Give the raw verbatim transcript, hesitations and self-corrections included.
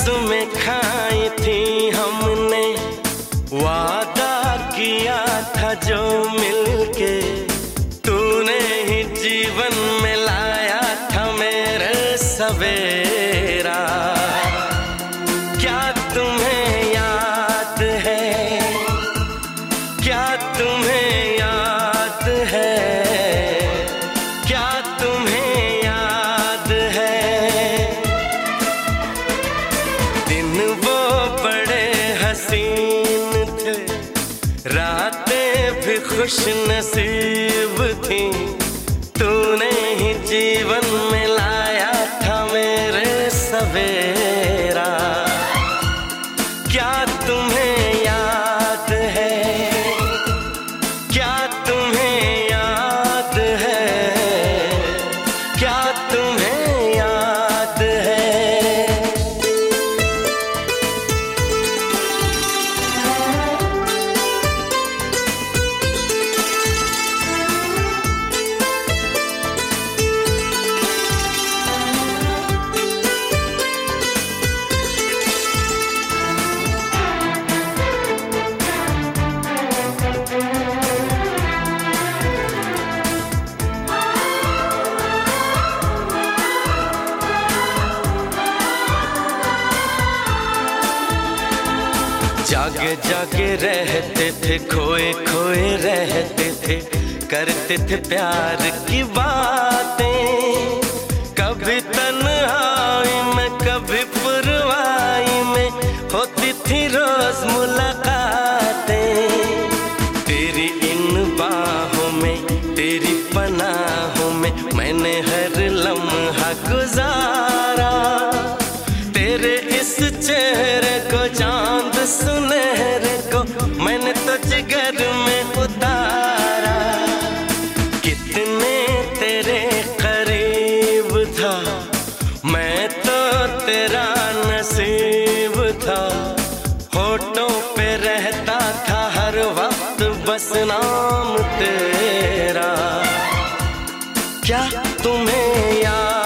कसमें खाई थी हमने, वादा किया था जो मिलके, तूने ही जीवन में लाया था मेरे सवेरा। क्या तुम्हें याद है, क्या तुम्हें याद है, क्या तुम्हें याद है, दिन वो बड़े हसीन थे, रातें भी खुश नसीब थी, तूने ही जीवन में लाया था मेरे सवेरा। क्या तुम्हें याद है, क्या तुम्हें याद है, क्या तुम्हें याद है। जागे जागे रहते थे, खोए खोए रहते थे, करते थे प्यार की बातें, कभी तन्हाई में कभी पुरवाई में होती थी रोज मुलाकातें। तेरी इन बाहों में, तेरी पनाहों में मैंने हर लम्हा गुजारा, तेरे इस चेहरे को चांद सुनहरे को मैंने तो जिगर में उतारा। कितने तेरे करीब था मैं, तो तेरा नसीब था, होठों पे रहता था हर वक्त बस नाम तेरा। क्या तुम्हें याद